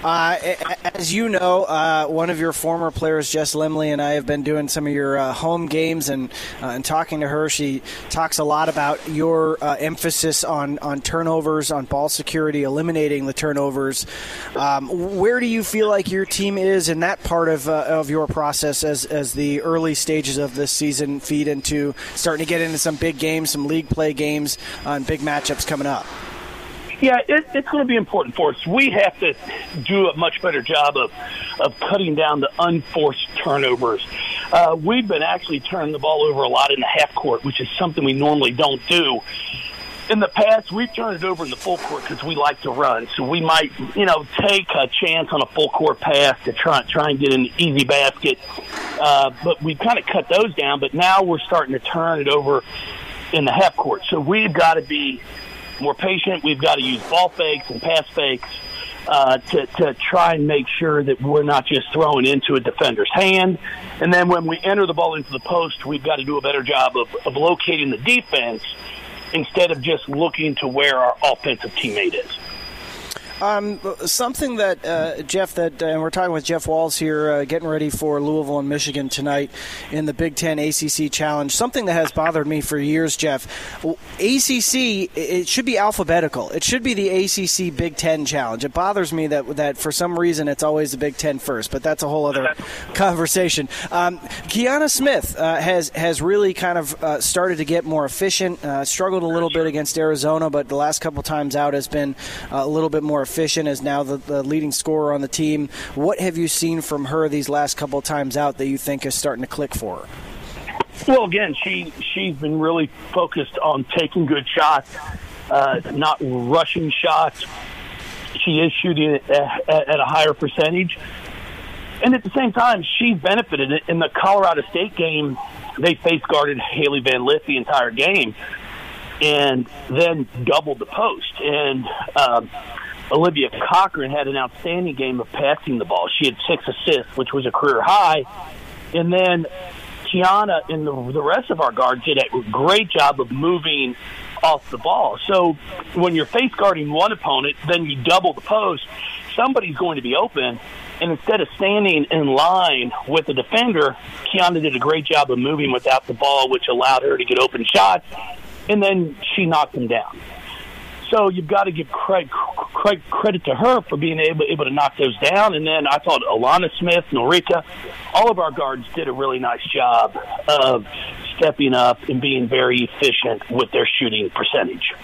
Uh, as you know, uh, one of your former players, Jess Limley, and I have been doing some of your uh, home games and uh, and talking to her. She talks a lot about your uh, emphasis on, on turnovers, on ball security, eliminating the turnovers. Um, where do you feel like your team is in that part of uh, of your process as as the early stages of this season feed into starting to get into some big games, some league play games, uh, and big matchups coming up? Yeah, it, it's going to be important for us. We have to do a much better job of, of cutting down the unforced turnovers. Uh, we've been actually turning the ball over a lot in the half court, which is something we normally don't do. In the past, we've turned it over in the full court because we like to run. So we might, you know, take a chance on a full court pass to try, try and get an easy basket. Uh, but we've kind of cut those down. But now we're starting to turn it over in the half court. So we've got to be more patient. We've got to use ball fakes and pass fakes uh, to, to try and make sure that we're not just throwing into a defender's hand. And then when we enter the ball into the post, we've got to do a better job of, of locating the defense instead of just looking to where our offensive teammate is. Um, something that, uh, Jeff, that, uh, and we're talking with Jeff Walz here, uh, getting ready for Louisville and Michigan tonight in the Big Ten A C C Challenge. Something that has bothered me for years, Jeff. A C C, it should be alphabetical. It should be the A C C Big Ten Challenge. It bothers me that that for some reason it's always the Big Ten first, but that's a whole other conversation. Um, Kiana Smith uh, has has really kind of uh, started to get more efficient. Uh, struggled a little bit against Arizona, but the last couple times out has been uh, a little bit more efficient. Efficient is now the, the leading scorer on the team. What have you seen from her these last couple of times out that you think is starting to click for her? Well, again, she she's been really focused on taking good shots, uh, not rushing shots. She is shooting at, at, at a higher percentage, and at the same time, she benefited in the Colorado State game. They face guarded Haley Van Lith the entire game, and then doubled the post and. Um, Olivia Cochran had an outstanding game of passing the ball. She had six assists, which was a career high. And then Kiana and the, the rest of our guards did a great job of moving off the ball. So when you're face guarding one opponent, then you double the post, somebody's going to be open. And instead of standing in line with the defender, Kiana did a great job of moving without the ball, which allowed her to get open shots. And then she knocked them down. So you've got to give credit, credit to her for being able, able to knock those down. And then I thought Alana Smith, Norika, all of our guards did a really nice job of stepping up and being very efficient with their shooting percentage.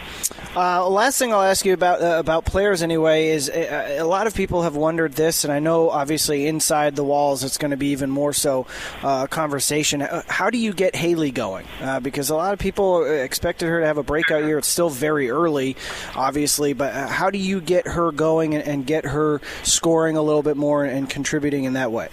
Uh, last thing I'll ask you about uh, about players anyway is uh, a lot of people have wondered this, and I know obviously inside the walls it's going to be even more so uh, a conversation. How do you get Haley going? Uh, because a lot of people expected her to have a breakout year. It's still very early, obviously, but how do you get her going and, and get her scoring a little bit more and contributing in that way?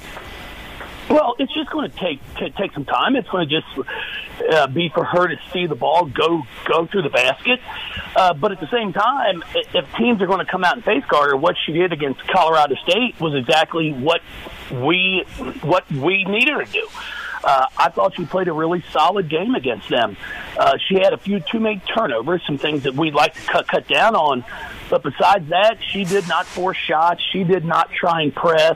Well, it's just going to take to take some time. It's going to just uh, be for her to see the ball go go through the basket. Uh, but at the same time, if teams are going to come out and face guard her, what she did against Colorado State was exactly what we what we needed her to do. Uh, I thought she played a really solid game against them. Uh, she had a few two-mate turnovers, some things that we'd like to cut cut down on. But besides that, she did not force shots. She did not try and press.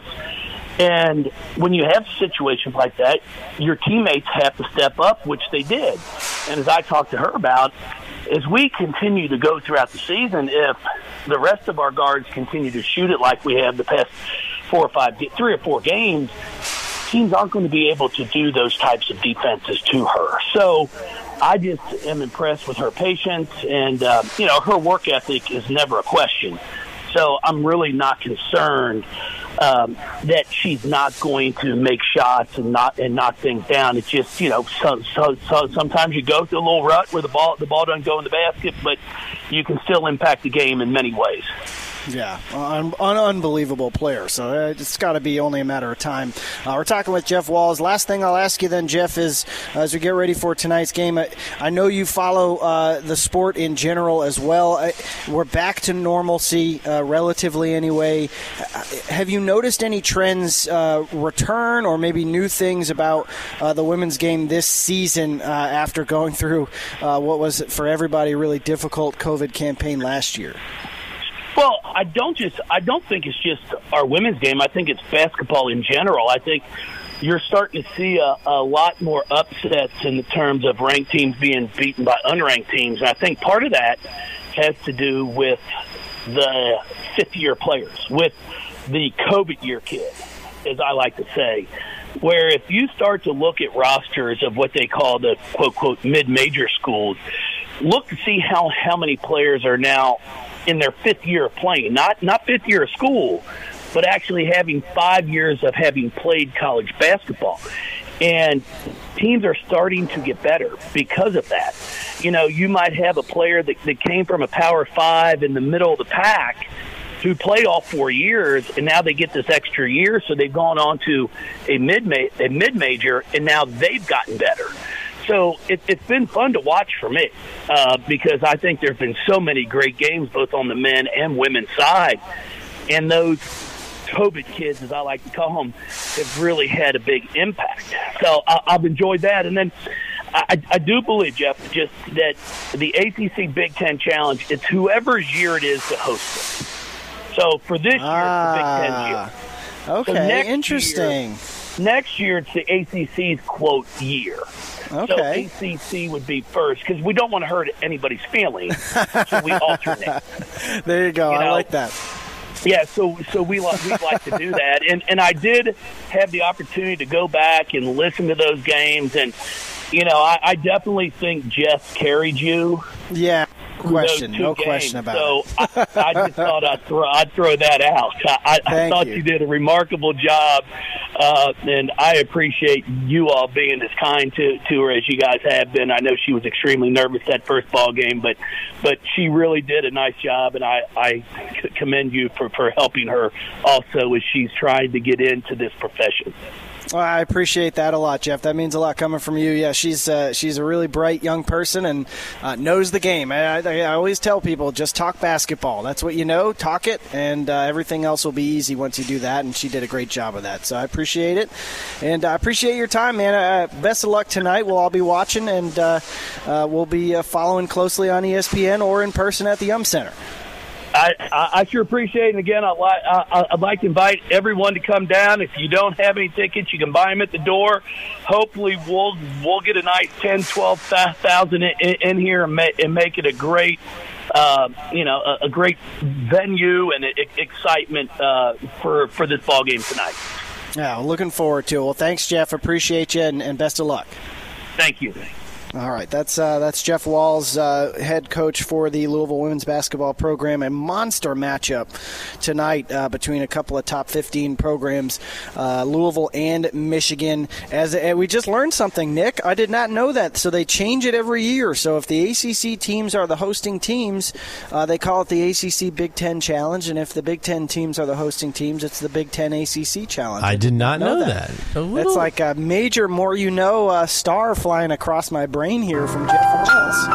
And when you have situations like that, your teammates have to step up, which they did. And as I talked to her about, as we continue to go throughout the season, if the rest of our guards continue to shoot it like we have the past four or five, three or four games, teams aren't going to be able to do those types of defenses to her. So I just am impressed with her patience, and, uh, you know, her work ethic is never a question. So I'm really not concerned um, that she's not going to make shots and not and knock things down. It's just, you know, so, so, so sometimes you go through a little rut where the ball the ball doesn't go in the basket, but you can still impact the game in many ways. Yeah, an un- unbelievable player. So it's got to be only a matter of time. Uh, we're talking with Jeff Walz. Last thing I'll ask you then, Jeff, is uh, as we get ready for tonight's game, I, I know you follow uh, the sport in general as well. I, we're back to normalcy, uh, relatively anyway. Have you noticed any trends uh, return or maybe new things about uh, the women's game this season uh, after going through uh, what was, for everybody, a really difficult COVID campaign last year? Well, I don't just I don't think it's just our women's game. I think it's basketball in general. I think you're starting to see a, a lot more upsets in the terms of ranked teams being beaten by unranked teams. And I think part of that has to do with the fifth-year players, with the COVID year kid, as I like to say, where if you start to look at rosters of what they call the quote-quote mid-major schools, look to see how, how many players are now in their fifth year of playing, not not fifth year of school, but actually having five years of having played college basketball. And teams are starting to get better because of that. You know, you might have a player that, that came from a Power Five in the middle of the pack who played all four years, and now they get this extra year, so they've gone on to a mid a mid-major, and now they've gotten better. So it, it's been fun to watch for me uh, because I think there have been so many great games both on the men and women's side, and those COVID kids, as I like to call them, have really had a big impact. So I, I've enjoyed that. And then I, I do believe, Jeff, just that the A C C Big Ten Challenge, it's whoever's year it is to host it. So for this year, ah, it's the Big Ten year. Okay, so next interesting. Year, next year, it's the A C C's, quote, year. Okay. So A C C would be first because we don't want to hurt anybody's feelings, so we alternate. There you go. You I know? like that. Yeah, so so we like we like to do that, and and I did have the opportunity to go back and listen to those games, and you know I, I definitely think Jeff carried you. Yeah, question, those two no games. question about so it. So I, I just thought I'd throw I'd throw that out. I, I thought you. you did a remarkable job, uh, and I appreciate you all being as kind to to her as you guys have been. I know she was extremely nervous that first ball game, but but she really did a nice job, and I I commend you for. for helping her also as she's trying to get into this profession. Well, I appreciate that a lot, Jeff. That means a lot coming from you. Yeah, she's uh, she's a really bright young person and uh, knows the game. I, I, I always tell people, just talk basketball. That's what you know. Talk it, and uh, everything else will be easy once you do that, and she did a great job of that. So I appreciate it, and I appreciate your time, man. Uh, best of luck tonight. We'll all be watching, and uh, uh, we'll be uh, following closely on E S P N or in person at the Yum Center. I, I, I sure appreciate it. And again, I'd like, I, I'd like to invite everyone to come down. If you don't have any tickets, you can buy them at the door. Hopefully, we'll we'll get a nice ten, twelve thousand in, in here and make, and make it a great, uh, you know, a, a great venue and excitement uh, for for this ball game tonight. Yeah, looking forward to it. Well, thanks, Jeff. Appreciate you, and, and best of luck. Thank you. All right, that's uh, that's Jeff Walz, uh, head coach for the Louisville women's basketball program. A monster matchup tonight uh, between a couple of top fifteen programs, uh, Louisville and Michigan. As uh, we just learned something, Nick, I did not know that. So they change it every year. So if the A C C teams are the hosting teams, uh, they call it the A C C Big Ten Challenge, and if the Big Ten teams are the hosting teams, it's the Big Ten A C C Challenge. I, I did not know, know that. that. That's like a major, more you know, uh, star flying across my brain here from Jeff Walz.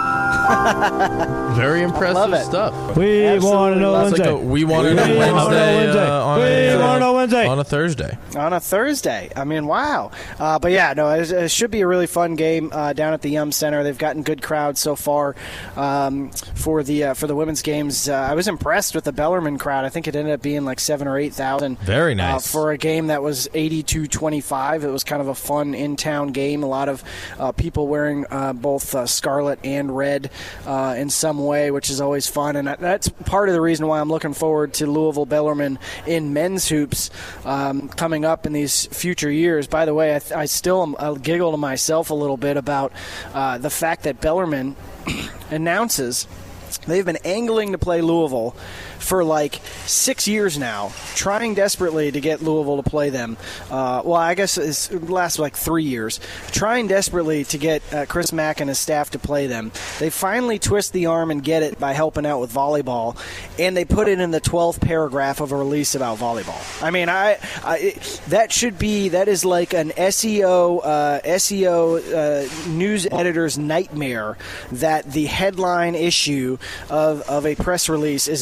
Very impressive stuff. We want to know Wednesday. Like a, we want to know Wednesday. Wednesday. Uh, on we a, want to know Wednesday. On a Thursday. On a Thursday. I mean, wow. Uh, but yeah, no, it, it should be a really fun game uh, down at the Yum Center. They've gotten good crowds so far um, for the uh, for the women's games. Uh, I was impressed with the Bellarmine crowd. I think it ended up being like seven or eight thousand. Very nice uh, for a game that was eighty-two twenty-five. It was kind of a fun in-town game. A lot of uh, people wearing uh, both uh, scarlet and red uh, in some way, which is always fun. And that's part of the reason why I'm looking forward to Louisville Bellarmine in men's hoops um, coming up in these future years. By the way, I, I still am, I giggle to myself a little bit about uh, the fact that Bellarmine announces they've been angling to play Louisville for like six years now, trying desperately to get Louisville to play them. Uh, well, I guess it's, it lasts like three years. Trying desperately to get uh, Chris Mack and his staff to play them. They finally twist the arm and get it by helping out with volleyball, and they put it in the twelfth paragraph of a release about volleyball. I mean, I, I it, that should be, that is like an S E O, uh, S E O uh, news editor's nightmare that the headline issue of, of a press release is in the twelfth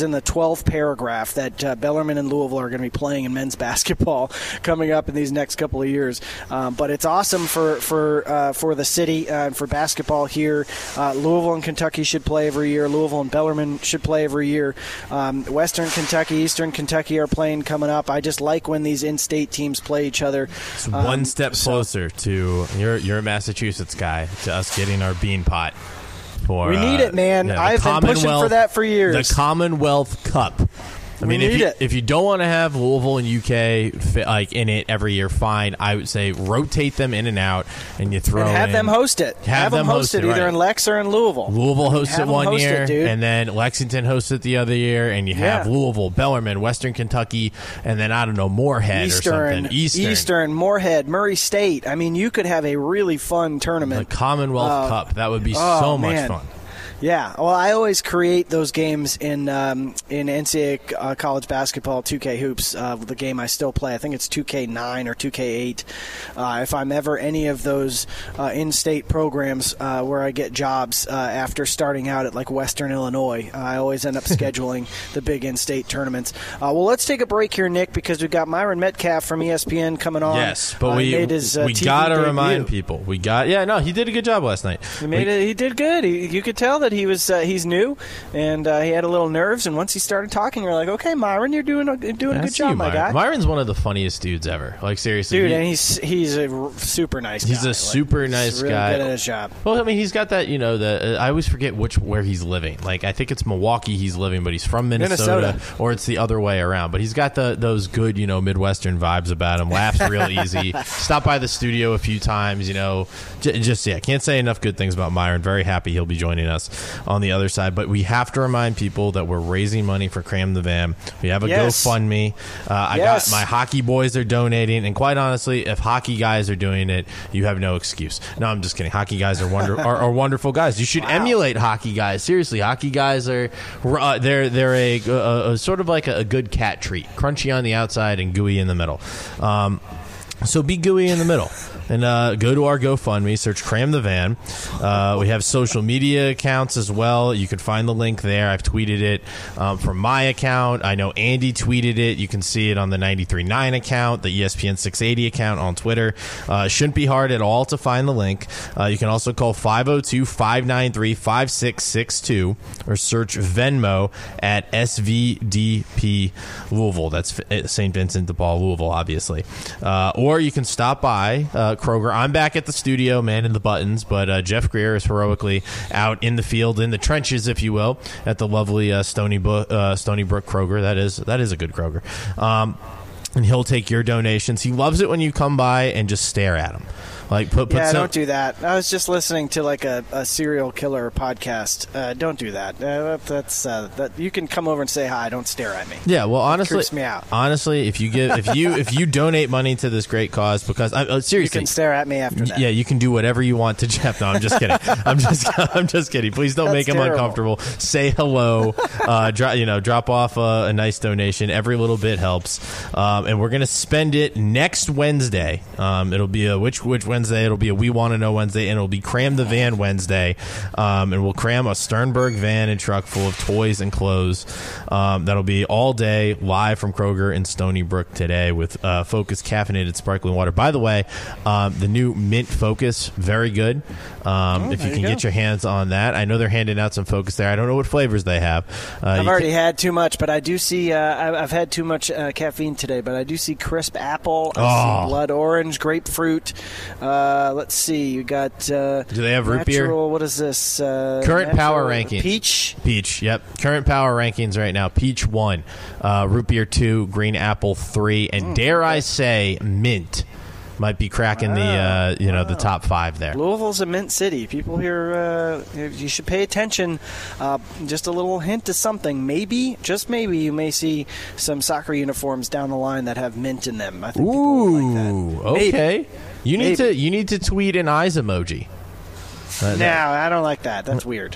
twelve paragraph that uh, Bellarmine and Louisville are going to be playing in men's basketball coming up in these next couple of years. Um, but it's awesome for for uh, for the city uh, and for basketball here. Uh, Louisville and Kentucky should play every year. Louisville and Bellarmine should play every year. Um, Western Kentucky, Eastern Kentucky are playing coming up. I just like when these in-state teams play each other. It's um, one step so, closer to you're you're a Massachusetts guy to us getting our bean pot. For, we need uh, it, man. Yeah, I've been pushing for that for years. The Commonwealth Cup. I We mean, if need you, it. if you don't want to have Louisville and U K fit, like in it every year, fine. I would say rotate them in and out, and you throw and have in, them host it. Have, Have them them host it, it either right. in Lex or in Louisville. Louisville hosts Have it them one host year, it, dude. and then Lexington hosts it the other year, and you have Yeah. Louisville, Bellarmine, Western Kentucky, and then I don't know Moorhead Eastern, or something. Eastern, Eastern, Moorhead, Murray State. I mean, you could have a really fun the tournament. Commonwealth Uh, Cup. That would be oh, so much man. fun. Yeah, well, I always create those games in um, in N C double A uh, college basketball two K hoops. Uh, the game I still play, I think it's two K nine or two K eight. Uh, if I'm ever any of those uh, in-state programs uh, where I get jobs uh, after starting out at like Western Illinois, I always end up scheduling the big in-state tournaments. Uh, well, let's take a break here, Nick, because we've got Myron Metcalf from E S P N coming on. Yes, but Uh, we he made his, uh, we T V gotta debut. remind people. We got yeah, no, he did a good job last night. He made We- it. He did good. He, you could tell that he was uh, he's new, and uh, he had a little nerves. And once he started talking, you're like, okay, Myron, you're doing a, you're doing a I good see job, you, my Myron. guy. Myron's one of the funniest dudes ever. Like seriously, Dude, he- and he's he's a r- super nice guy. He's a Like, super he's nice really guy. Good at his job. Well, I mean, he's got that, you know, the uh, I always forget which where he's living. Like, I think it's Milwaukee he's living, but he's from Minnesota, Minnesota. or it's the other way around. But he's got the those good, you know, Midwestern vibes about him. Laughs real easy. Stopped by the studio a few times, you know. J- just, yeah, can't say enough good things about Myron. Very happy he'll be joining us on the other side. But we have to remind people that we're raising money for Cram the Van. We have a Yes. GoFundMe. Uh, I Yes. got my hockey boys are donating, and quite honestly, if hockey guys are doing it, you have no excuse. No, I'm just kidding. Hockey guys are wonder are, are wonderful guys. You should Wow. emulate hockey guys. Seriously, hockey guys are uh, they're they're a, a, a sort of like a, a good cat treat, crunchy on the outside and gooey in the middle. Um, so be gooey in the middle. And uh, go to our GoFundMe, search Cram the Van. Uh, we have social media accounts as well. You can find the link there. I've tweeted it um, from my account. I know Andy tweeted it. You can see it on the ninety-three point nine account, the E S P N six eighty account on Twitter. Uh, it shouldn't be hard at all to find the link. Uh, you can also call five oh two, five nine three, five six six two or search Venmo at S V D P Louisville. That's Saint Vincent de Paul, Louisville, obviously. Uh, or you can stop by uh, Kroger. I'm back at the studio, man in the buttons, but uh, Jeff Greer is heroically out in the field, in the trenches, if you will, at the lovely uh, Stony, Bo- uh, Stony Brook Kroger. That is that is a good Kroger. Um, and he'll take your donations. He loves it when you come by and just stare at him. Like put, put Yeah, some, don't do that. I was just listening to like a, a serial killer podcast. Uh, don't do that. Uh, that's uh, that. You can come over and say hi. Don't stare at me. Yeah, well, honestly, creeps me out. honestly, if you give, if you, if you donate money to this great cause, because uh, You seriously, can stare at me after that. yeah, you can do whatever you want to Jeff. No, I'm just kidding. I'm just, I'm just kidding. Please don't That's make him terrible. uncomfortable. Say hello. Uh, dro- you know, drop off a, a nice donation. Every little bit helps. Um, and we're gonna spend it next Wednesday. Um, it'll be a which which Wednesday? It'll be a We Want to Know Wednesday, and it'll be Cram the Van Wednesday. Um, and we'll cram a Sternberg van and truck full of toys and clothes. Um, that'll be all day live from Kroger in Stony Brook today with uh, Focus caffeinated sparkling water. By the way, um, the new Mint Focus, very good. Um, Oh, if you there can you get go. your hands on that, I know they're handing out some Focus there. I don't know what flavors they have. Uh, I've you already can- had too much, but I do see. Uh, I- I've had too much uh, caffeine today, but I do see crisp apple. I Oh. see blood orange, grapefruit. Uh, let's see. You got. Uh, Do they have root beer? natural, What is this? Uh, Current power natural- ranking. Peach. Peach, yep. Current power rankings right now. Peach one, uh, root beer two, green apple three, and dare I say, mint might be cracking the uh, you know the top five there. Louisville's a mint city. People here, uh, you should pay attention. Uh, just a little hint of something. Maybe, just maybe, you may see some soccer uniforms down the line that have mint in them. I think people will like that. Ooh, Maybe. okay. You need Maybe. to you need to tweet an eyes emoji. Uh, No, I don't like that. That's weird.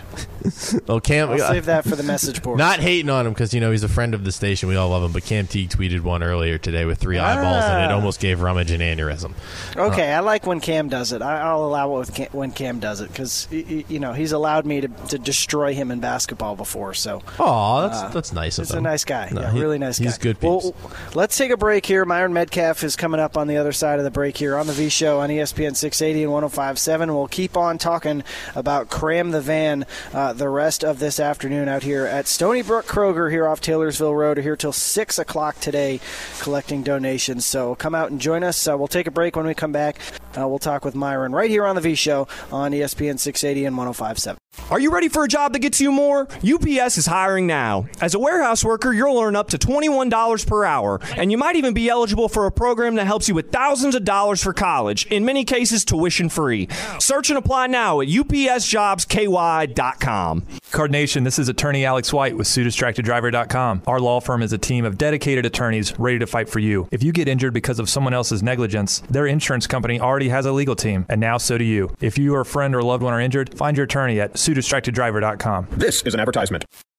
Oh, Cam, I'll save that for the message board. Not hating on him because, you know, he's a friend of the station. We all love him. But Cam Teague tweeted one earlier today with three eyeballs, and it almost gave Rummage an aneurysm. Okay, Uh, I like when Cam does it. I, I'll allow it with Cam, when Cam does it because, you know, he's allowed me to, to destroy him in basketball before. So, oh, that's uh, that's nice of he's him. a nice guy. No, yeah, he- really nice guy. he's good peeps. Well, let's take a break here. Myron Metcalf is coming up on the other side of the break here on the V Show on E S P N six eighty and one oh five point seven. We'll keep on talking about Cram the Van uh, the rest of this afternoon out here at Stony Brook Kroger here off Taylorsville Road. We're here till six o'clock today collecting donations. So come out and join us. Uh, we'll take a break. When we come back, uh, we'll talk with Myron right here on the V Show on E S P N six eighty and one oh five point seven. Are you ready for a job that gets you more? U P S is hiring now. As a warehouse worker, you'll earn up to twenty-one dollars per hour, and you might even be eligible for a program that helps you with thousands of dollars for college, in many cases tuition free. Search and apply now at U P S jobs K Y dot com. Card Nation, this is attorney Alex White with Sue Distracted Driver dot com. Our law firm is a team of dedicated attorneys ready to fight for you. If you get injured because of someone else's negligence, their insurance company already has a legal team, and now so do you. If you or a friend or loved one are injured, find your attorney at Sue Distracted Driver dot com. This is an advertisement.